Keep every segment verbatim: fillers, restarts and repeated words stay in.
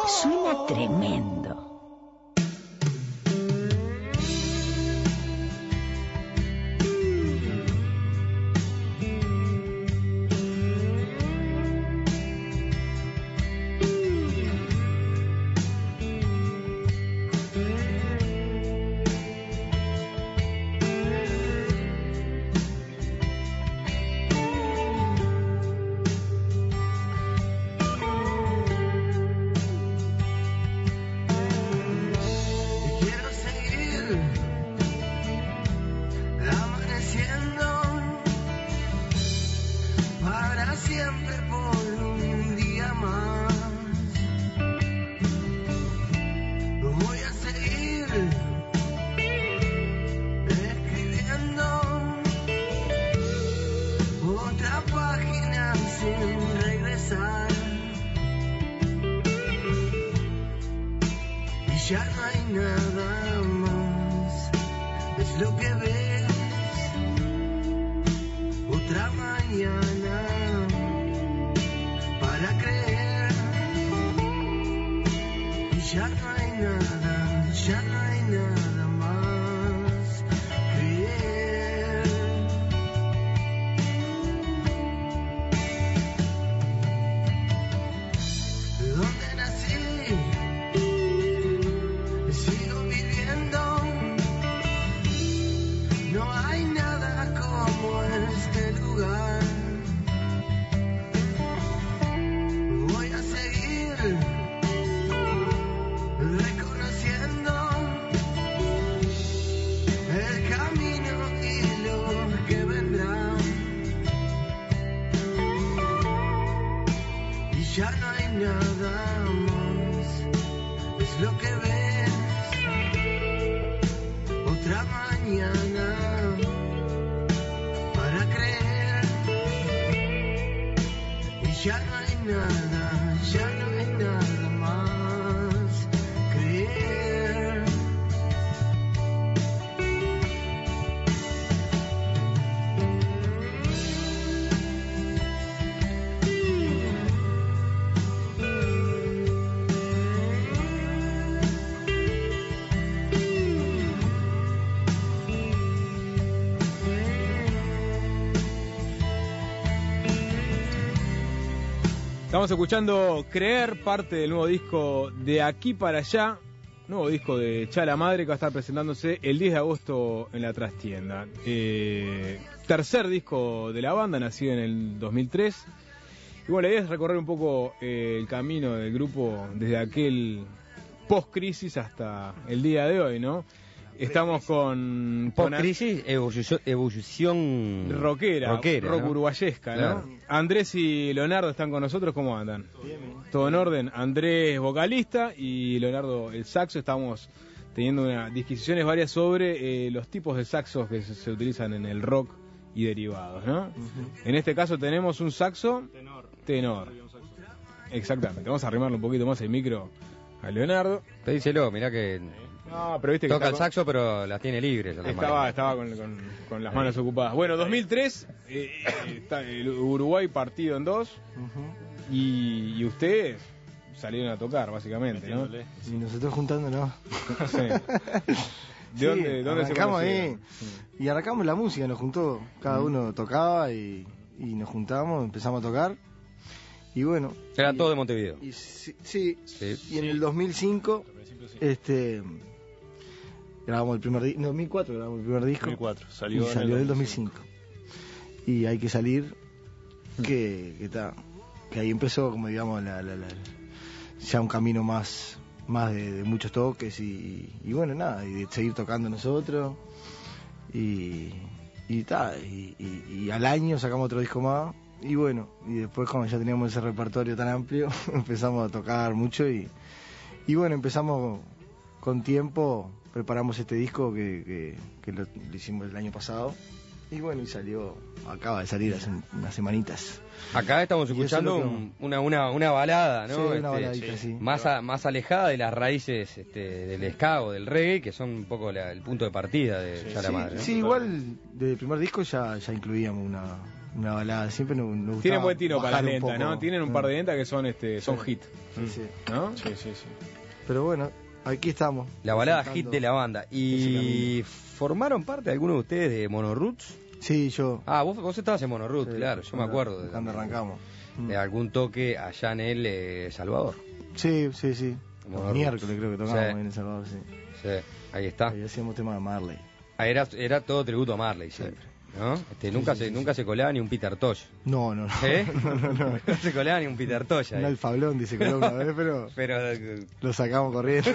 Suena tremendo. Ya no hay nada más, es lo que ves, otra mañana para creer. Y ya no hay nada, ya no hay nada más, creer. ¿De dónde nací? Sigo viviendo, no hay nada como este lugar. Voy a seguir reconociendo el camino y lo que vendrá. Y ya no hay nada más, es lo que ves. Otra mañana para creer. Y ya no hay nada, ya no hay nada más, creer. Estamos escuchando Creer, parte del nuevo disco De Aquí para Allá, nuevo disco de Chala Madre que va a estar presentándose el diez de agosto en la trastienda. Eh, tercer disco de la banda, nacido en el dos mil tres. Y bueno, la idea es recorrer un poco eh, el camino del grupo desde aquel post-crisis hasta el día de hoy, ¿no? Estamos con... Post-crisis, evolución, evolución rockera, rockera, rock ¿no? uruguayesca, Claro. ¿no? Andrés y Leonardo están con nosotros, ¿cómo andan? Bien, bien. Todo en orden. Andrés, vocalista, y Leonardo, el saxo. Estamos teniendo unas disquisiciones varias sobre eh, los tipos de saxos que se, se utilizan en el rock y derivados, ¿no? Uh-huh. En este caso tenemos un saxo Tenor. tenor. Exactamente. Vamos a arrimarle un poquito más el micro a Leonardo. Pedíselo, mirá que No, pero viste que toca está el con- saxo, pero las tiene libres. las Estaba, manos. estaba con, con- con las manos ocupadas. Bueno, dos mil tres, eh, eh, está el Uruguay partido en dos, Uh-huh. y, y ustedes salieron a tocar, básicamente, ¿no? Metiéndole. Y nosotros juntándonos. Sí. ¿De Sí, dónde, dónde se arrancamos ahí. conocieron? Y arrancamos la música, nos juntó. Cada Mm. uno tocaba y, y nos juntamos, empezamos a tocar. Y bueno. Era y- todo de Montevideo. Y, sí, sí, Sí. y en el dos mil cinco, Al principio sí. este, grabamos el primer disco. En dos mil cuatro grabamos el primer disco. dos mil cuatro. Y Salió, salió en el dos mil cinco. cinco. Y hay que salir, que, que, ta, que ahí empezó, como digamos, la, la, la- ya un camino más, más de, de muchos toques y, y bueno, nada, y de seguir tocando nosotros. Y, y, ta, y, y, y al año sacamos otro disco más. Y bueno, y después cuando ya teníamos ese repertorio tan amplio, empezamos a tocar mucho y, y bueno, empezamos con tiempo, preparamos este disco que, que, que lo, lo hicimos el año pasado. Y bueno, y salió, acaba de salir hace un- unas semanitas. Acá estamos Y eso escuchando es lo que- un- una, una, una balada, ¿no? Sí, una Este, baladita, sí. Más, a- más alejada de las raíces este, del ska o del reggae, que son un poco la- el punto de partida de Sí, Ya la Sí, Madre, ¿no? sí, igual desde el primer disco ya, ya incluíamos una, una balada. Siempre nos, nos gustaba. Tienen buen tino para bajar las un lentas, poco. ¿no? Tienen un par de lentas que son este son Sí. hit, Sí, sí. ¿no? Sí, sí, sí. Pero bueno, aquí estamos. La balada presentando hit de la banda. ese ¿Y camino. formaron parte alguno de ustedes de Monoroots? Sí, yo. Ah, vos, vos estabas en Monoroots, Sí, claro, yo me cuando- acuerdo. De, Cuando arrancamos. de algún toque allá en el eh, Salvador. Sí, sí, sí. Como Los Roots. miércoles creo que tocábamos Sí. en El Salvador, sí. Sí, ahí está. Ahí hacíamos tema de Marley. Ah, Era, era todo tributo a Marley siempre, ¿no? Este, nunca se nunca se colaba ni un Peter Tosh. No, no, no. ¿Eh? no, no, no. No se colaba ni un Peter Tosh ahí. Un alfablón, dice que no una vez, pero Pero eh, lo sacamos corriendo.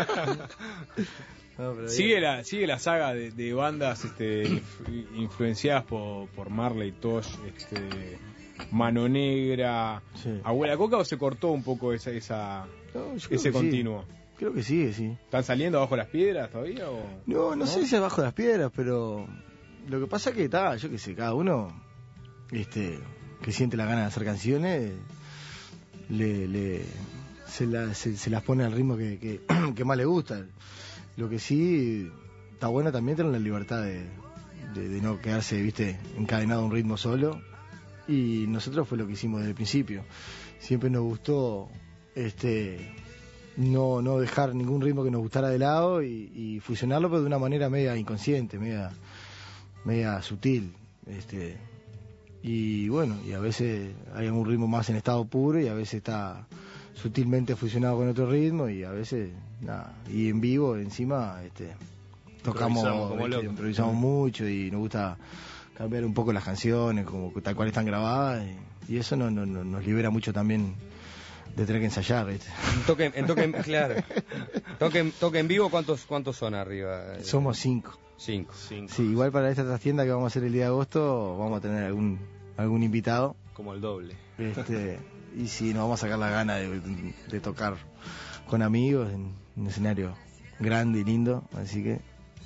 No, pero Sigue la, sigue la saga de, de bandas este, inf- influenciadas por, por Marley, Tosh, este, Mano Negra, Sí. Abuela Coca, o se cortó un poco esa, esa No, yo creo ese que sí. continuo? Creo que sigue, sí. ¿Están saliendo abajo las piedras todavía? O... No, no, sé si abajo de las piedras, pero lo que pasa que está, yo qué sé, cada uno este que siente la gana de hacer canciones le, le se, la- se- se las pone al ritmo que, que, que más le gusta. Lo que sí está bueno también tener la libertad de, de, de no quedarse, viste, encadenado a un ritmo solo. Y nosotros fue lo que hicimos desde el principio. Siempre nos gustó este no no dejar ningún ritmo que nos gustara de lado y, y fusionarlo, pero de una manera media inconsciente, media media sutil, este y bueno, y a veces hay un ritmo más en estado puro y a veces está sutilmente fusionado con otro ritmo y a veces nada, y en vivo encima este tocamos, Improvisamos como ¿viste? locos. improvisamos mucho y nos gusta cambiar un poco las canciones como tal cual están grabadas y, y eso no, no, no- nos libera mucho también de tener que ensayar, ¿viste? en toque, en toque, claro. Toque, toque en vivo, ¿cuántos cuántos son arriba? Somos cinco. Cinco. Cinco. Sí, igual para esta trastienda que vamos a hacer el día de agosto vamos a tener algún algún invitado, Como el doble. este y si nos vamos a sacar la gana de, de tocar con amigos en un escenario grande y lindo, así que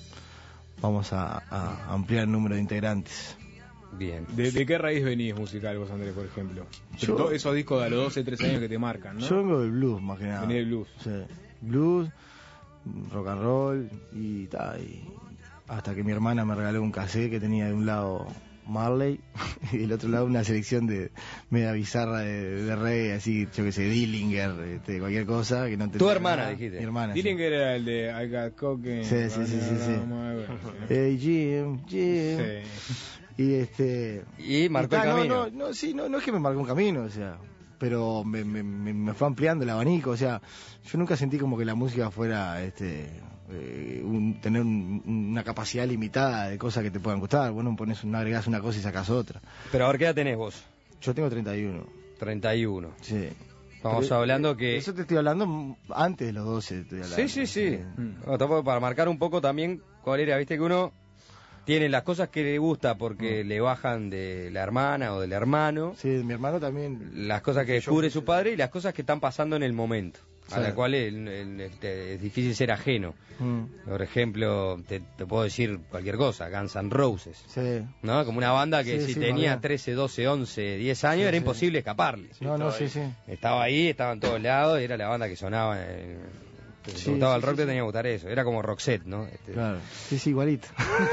vamos a, a ampliar el número de integrantes. Bien. ¿De, de qué raíz venís musical vos, Andrés, por ejemplo? Yo- Todos esos discos de a los doce, trece años que te marcan, ¿no? Yo vengo del blues más que nada. Venís del blues. Sí, blues, rock and roll y, ta, y hasta que mi hermana me regaló un cassette que tenía de un lado Marley y del otro lado una selección de media bizarra de, de reggae, así, yo que sé, Dillinger, este, cualquier cosa que no te Tu hermana, dijiste. Mi hermana. sí. Dillinger era el de I Got Cocaine. Sí, sí, sí, sí, sí. sí. Hey Jim, Jim. Sí. Y este. Y marcó y el ta, no, camino. No, no, sí, no, no es que me marcó un camino, o sea, pero me, me, me, me fue ampliando el abanico, o sea, yo nunca sentí como que la música fuera, este, eh, un- tener un- una capacidad limitada de cosas que te puedan gustar. Bueno, pones una, agregás una cosa y sacas otra. Pero a ver, ¿qué edad tenés vos? Yo tengo treinta y uno, treinta y uno. sí. Estamos Pero, hablando eh, que... Eso te estoy hablando antes de los doce. Estoy hablando. Sí, sí, sí. Mm. No, tampoco para marcar un poco también cuál era, viste que uno tiene las cosas que le gusta porque le bajan de la hermana o del hermano, Sí, mi hermano también. las cosas que descubre su padre y las cosas que están pasando en el momento, a Sí. la cual el- el- este, es difícil ser ajeno. Mm, Por ejemplo, te, te puedo decir cualquier cosa, Guns N' Roses, sí. ¿no? Como una banda que Sí, si sí, tenía más bien. trece, doce, once, diez años Sí, era sí. imposible escaparle. no, no, estaba sí, ahí. sí. Estaba ahí, estaba en todos lados, y era la banda que sonaba. En... Si Sí, te gustaba sí, el rock, sí, te sí. tenía que gustar eso. Era como Roxette, ¿no? Este, Claro. Sí, sí, igualito.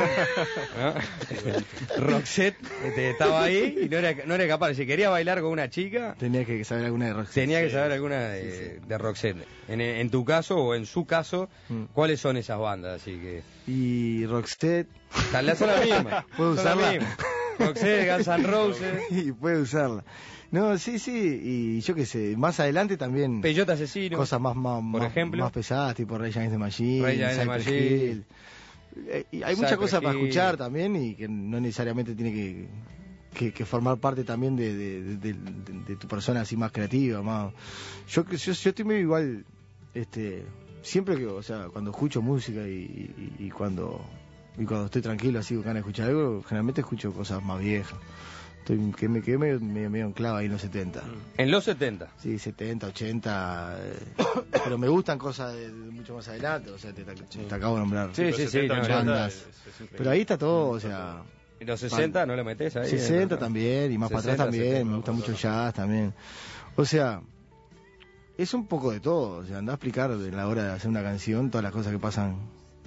¿no? Roxette este, estaba ahí y no era, no era capaz. Si quería bailar con una chica, Tenía que saber alguna de rock. tenía que Sí, saber alguna de, de Roxette. En, en tu caso o en su caso, Mm. ¿cuáles son esas bandas? Así que. Y Roxette. Tal vez son las mismas. ¿Puedo son las usarla? mismas. Roxette, Guns N' Roses, Y puede usarla. No, sí, sí. Y yo qué sé, más adelante también. Peyote Asesino. Cosas más, más, por más- ejemplo. más pesadas, tipo Rage Against the Machine, Rage Against the Cypress Machine. Hill. Eh, y hay muchas Cypress cosas para Hill. escuchar también y que no necesariamente tiene que, que, que formar parte también de, de, de- de- de tu persona así más creativa, más. Yo, yo, yo estoy medio igual, este, siempre que, o sea, cuando escucho música y, y, y cuando y cuando estoy tranquilo así con ganas de escuchar algo, generalmente escucho cosas más viejas. Estoy, que me quedé medio, medio, medio enclavo ahí en los setenta. En los setenta. Sí, setenta, ochenta, eh, pero me gustan cosas de, de mucho más adelante, o sea, te, te- te acabo de nombrar. Sí, sí, sí, setenta, no, ochenta, bandas. es- es increíble. Pero ahí está todo, o sea, ¿En los sesenta no lo metés ahí? sesenta ¿no? también, y más para atrás sesenta, también, setenta, me gusta más mucho el para atrás. jazz también. O sea, es un poco de todo, o sea, anda a explicar de la hora de hacer una canción todas las cosas que pasan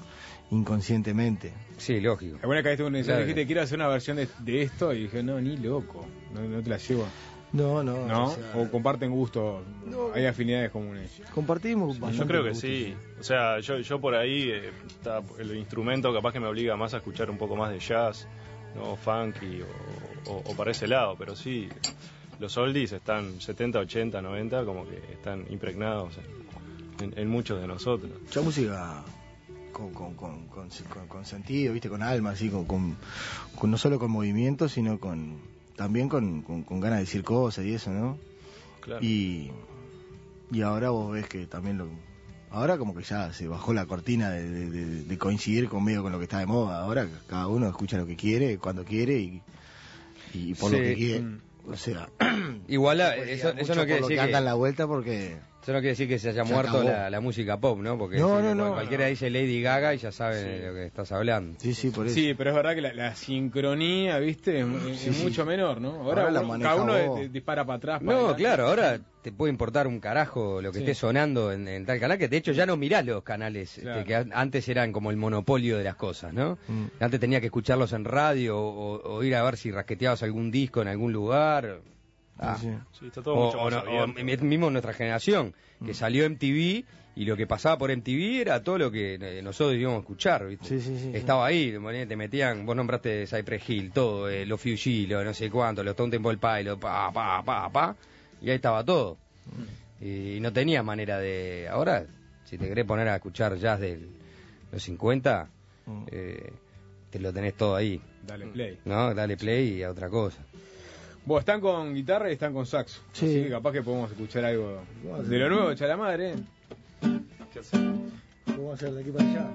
inconscientemente. Sí, lógico. Alguna vez que un Claro. dijiste, quiero hacer una versión de, de esto, y dije, no, ni loco, no, no te la llevo. No, no. ¿No? o sea, O comparten gustos, No. hay afinidades comunes. compartimos Yo bastante creo que gustos, sí. O sea, yo, yo por ahí, eh, está el instrumento capaz que me obliga más a escuchar un poco más de jazz, ¿no? Funky o, o, o para ese lado, pero sí, los oldies están setenta, ochenta, noventa, como que están impregnados en, en, en muchos de nosotros. Mucha música con, con, con, con, con- con sentido, viste, con alma, así, con, con, con- no solo con movimiento, sino con también con, con, con ganas de decir cosas y eso, ¿no? Claro. Y, y ahora vos ves que también lo... Ahora como que ya se bajó la cortina de, de- de- de coincidir conmigo con lo que está de moda. Ahora cada uno escucha lo que quiere, cuando quiere y, y por Sí. lo que quiere. Mm. O sea, Igual a- pues, eso, diga, eso mucho no quiere por lo decir que que, anda en la vuelta porque... eso no quiere decir que se haya Se muerto acabó. la, la música pop, ¿no? Porque No, si no, cual- no. cualquiera dice Lady Gaga y ya sabe de lo que estás hablando. Sí, sí, por eso. Sí, pero es verdad que la, la sincronía, viste, es, es Sí, sí. mucho menor, ¿no? Ahora, Ahora la uno- maneja cada uno vos. de- de- dispara para atrás. para No, adelante. claro, ahora te puede importar un carajo lo que Sí. esté sonando en, en tal canal, que de hecho ya no mirás los canales este, Claro. que an- antes eran como el monopolio de las cosas, ¿no? Mm. Antes tenía que escucharlos en radio o, o ir a ver si rasqueteabas algún disco en algún lugar. Ah. Sí, sí. Sí, está todo O, mucho o más no- o abierto. mismo nuestra generación, que salió M T V y lo que pasaba por M T V era todo lo que eh, nosotros íbamos a escuchar, ¿viste? Sí, sí, sí, Estaba ahí, te metían, vos nombraste Cypress Hill, todo, eh, los Fugees, los no sé cuánto, los Stone Temple Pilots, pa, pa, pa, pa, y ahí estaba todo. Y no tenías manera de... Ahora, si te querés poner a escuchar jazz de los cincuenta, Mm. eh, te lo tenés todo ahí, Dale play. ¿no? Dale play y a otra cosa. Vos están con guitarra y están con saxo. Sí. Así que capaz que podemos escuchar algo Vamos a de lo hacer- nuevo de Chalamadre. ¿Qué hacemos? ¿Qué vamos a hacer de aquí para allá?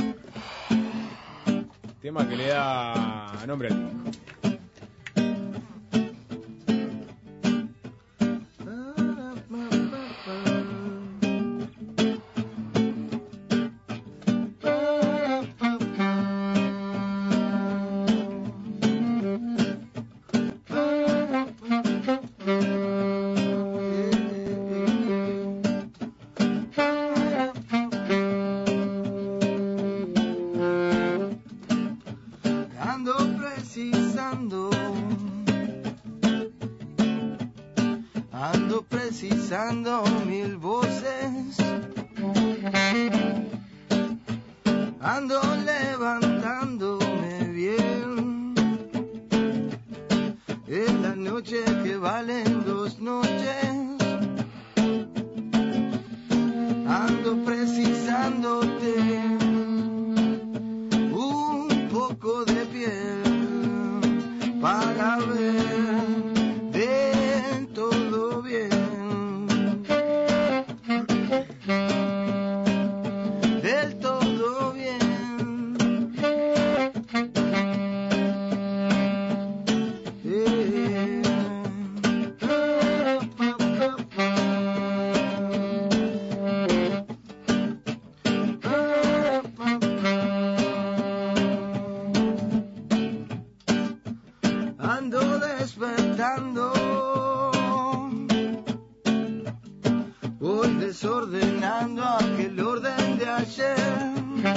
Tema que le da nombre al disco. Ando precisando, ando precisando mil voces, ando levantándome bien, en la noche que valen dos noches, ando precisándote un poco de piel para ver de todo bien, del todo bien. Eh. Ando despertando, voy desordenando aquel orden de ayer,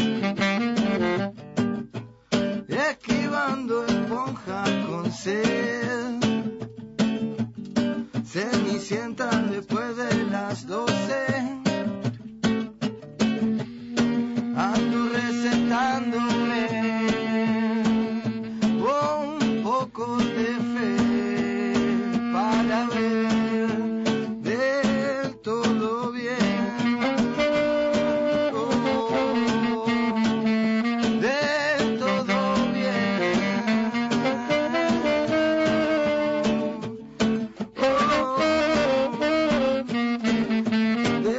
esquivando esponja con sed, cenicienta después de las doce, ando recetándome un poco de fe para ver del todo bien, oh, del todo bien, oh, del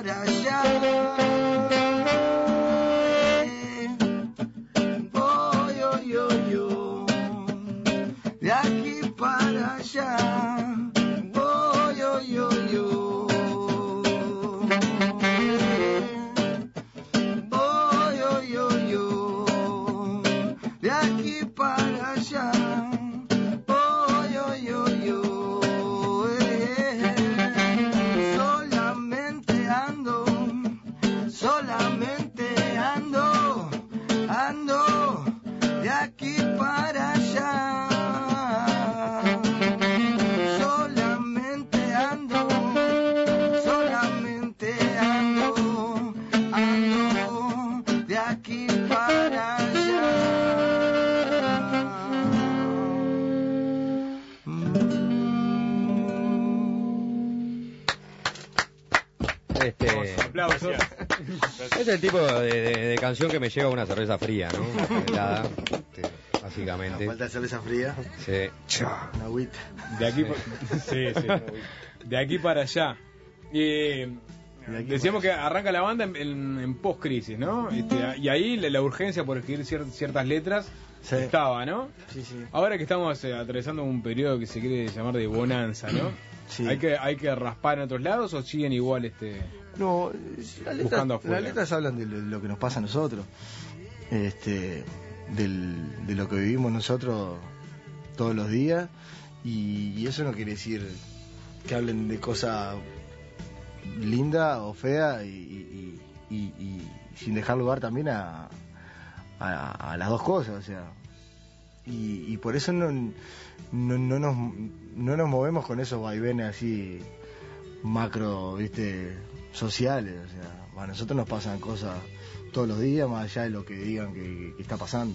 para allá. Voy, yo, yo, yo, de aquí para allá. Voy, yo, yo, yo. Voy, yo, yo, yo, de aquí para allá. Voy, yo, yo, yo. eh. Solamente ando, solamente ando, ando de aquí para allá. Solamente ando, solamente ando, ando de aquí para allá. Este, Aplausos. es el tipo de, de- de canción que me lleva una cerveza fría, ¿no? Helada, este, básicamente. Falta de cerveza fría, Sí. una agüita. De aquí, pa- sí, sí. De aquí para allá. Eh, De aquí decíamos que arranca la banda en, en- en post-crisis, ¿no? Este, y ahí la, la urgencia por escribir cier- ciertas letras Sí. estaba, ¿no? Sí, sí. Ahora que estamos eh, atravesando un periodo que se quiere llamar de bonanza, ¿no? Sí. ¿Hay que hay que raspar en otros lados o siguen igual este? No, las letras, Buscando afuera. las letras hablan de lo, de lo que nos pasa a nosotros, este, del, de lo que vivimos nosotros todos los días, y, y eso no quiere decir que hablen de cosas lindas o feas, y, y- y- y- y sin dejar lugar también a, a, a las dos cosas, o sea, y, y por eso no, no, no nos, no nos movemos con esos vaivenes así macro, viste, sociales, o sea, a nosotros nos pasan cosas todos los días, más allá de lo que digan que, que está pasando.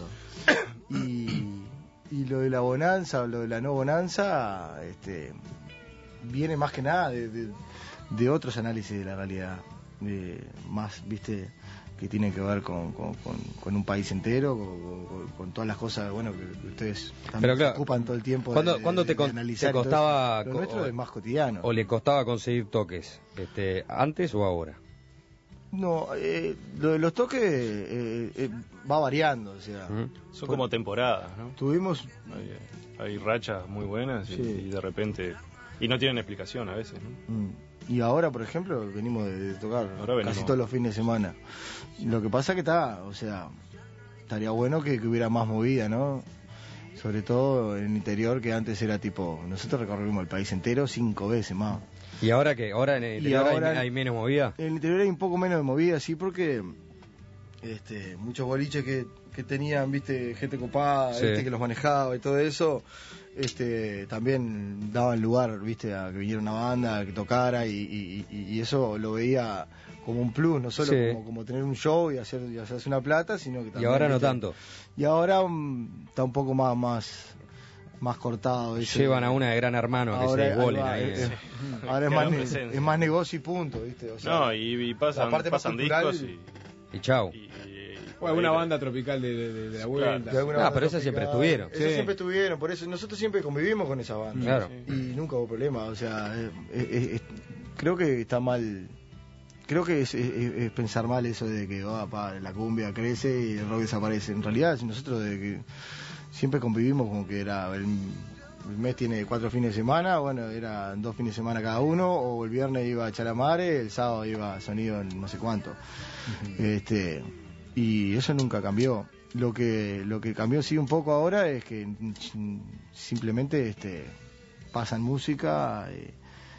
Y, y lo de la bonanza, lo de la no bonanza, este, viene más que nada de, de, de otros análisis de la realidad, de, más, viste, que tienen que ver con, con, con, con un país entero, con, con- con todas las cosas, bueno, que, que ustedes también Pero se claro, ocupan todo el tiempo ¿cuándo- de, cuándo de- te de con- analizar te y todo costaba eso. Lo co- nuestro es más cotidiano. ¿O le costaba conseguir toques? Este, ¿Antes o ahora? No, eh, lo de los toques eh, eh, va variando, o sea, ¿Mm? Son como temporadas, ¿no? tuvimos, Hay, hay rachas muy buenas y, Sí. y de repente... Y no tienen explicación a veces, ¿no? mm, y ahora, por ejemplo, venimos de, de tocar Ahora venimos. casi todos los fines de semana. Lo que pasa que está, o sea, estaría bueno que, que hubiera más movida, ¿no? Sobre todo en el interior, que antes era tipo, nosotros recorrimos el país entero cinco veces más. ¿Y ahora qué? ¿Ahora en el Y interior hay- ahora- hay, menos movida? En el interior hay un poco menos de movida, sí, porque este, muchos boliches que, que tenían, viste, gente copada, Sí. viste, que los manejaba y todo eso, este, también daban lugar, viste, a que viniera una banda, a que tocara, y, y- y- y eso lo veía como un plus, no solo Sí. como, como tener un show y hacer y hacerse una plata, sino que Y también, ahora no viste, tanto. y ahora mm, está un poco más más más cortado, ¿viste? Llevan a una de Gran Hermano a que Ahora, se ahí desbolen va, ahí. es- eh. ahora es Queda más, ne- presencia. es más negocio y punto, ¿viste? O sea, No, y, y pasan, la parte más pasan cultural- discos y... Y chau. y- y- O alguna banda tropical de, de- de- de la vuelta. de alguna Ah, banda pero esas siempre tropical. estuvieron. Esas Sí. siempre estuvieron, por eso nosotros siempre convivimos con esa banda. Claro. Y nunca hubo problema, o sea, eh, eh, eh, creo que está mal, creo que es, es- es pensar mal eso de que oh, pa, la cumbia crece y el rock desaparece. En realidad, nosotros de que siempre convivimos con que era el, el mes tiene cuatro fines de semana, bueno, eran dos fines de semana cada uno, o el viernes iba a Chalamare, el sábado iba a Sonido en no sé cuánto. Este, y eso nunca cambió. Lo que lo que cambió sí un poco ahora es que mm, simplemente este pasan música eh,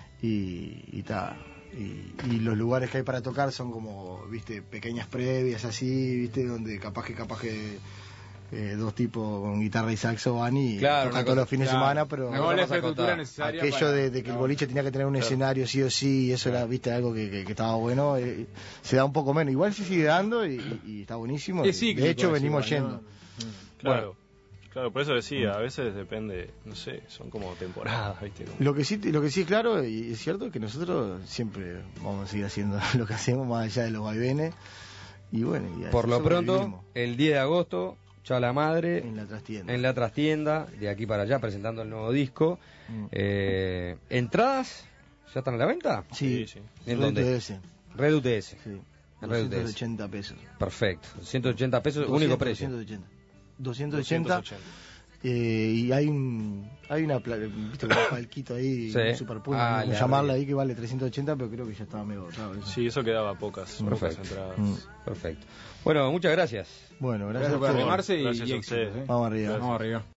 y y, ta, y y los lugares que hay para tocar son como, viste, pequeñas previas así, viste, donde capaz que capaz que eh, dos tipos con guitarra y saxo van y Claro, tocan una todos cosa- los fines claro. de semana, pero No cosa la más infraestructura acotada. necesaria aquello para- de, de que el no. boliche tenía que tener un Claro. escenario sí o sí, y eso era, viste, algo que, que- que estaba bueno, eh, se da un poco menos. Igual se sigue dando y, y- y está buenísimo. Es cíclico De hecho, eso venimos igual, ¿no? yendo. Claro, claro, por eso decía, a veces depende, no sé, son como temporadas, ¿viste? Como- Lo que sí, lo que sí es claro y es cierto es que nosotros siempre vamos a seguir haciendo lo que hacemos más allá de los vaivenes. Y bueno, y a Por eso lo pronto, sobrevivimos el diez de agosto, Chala Madre, en la trastienda. en la trastienda, de aquí para allá, presentando el nuevo disco. Mm. Eh, ¿Entradas? ¿Ya están a la venta? Sí, Sí, sí. ¿En Rento dónde? de ese. Red U T S. Sí. En Red U T S. doscientos ochenta pesos. Perfecto. ciento ochenta pesos, doscientos, único precio. doscientos ochenta. doscientos ochenta. doscientos ochenta. Eh, y hay un hay una pla- viste como un palquito ahí, Sí. un super puma, Ah, no sé la llamarla re- ahí, que vale trescientos ochenta, pero creo que ya estaba medio agotado eso. Sí, eso quedaba pocas, pocas Perfecto. entradas. Mm. Perfecto. Bueno, muchas gracias. Bueno, gracias, Gracias por a ustedes. animarse y, Gracias y a éxitos, ustedes. ¿eh? Vamos arriba. Vamos arriba.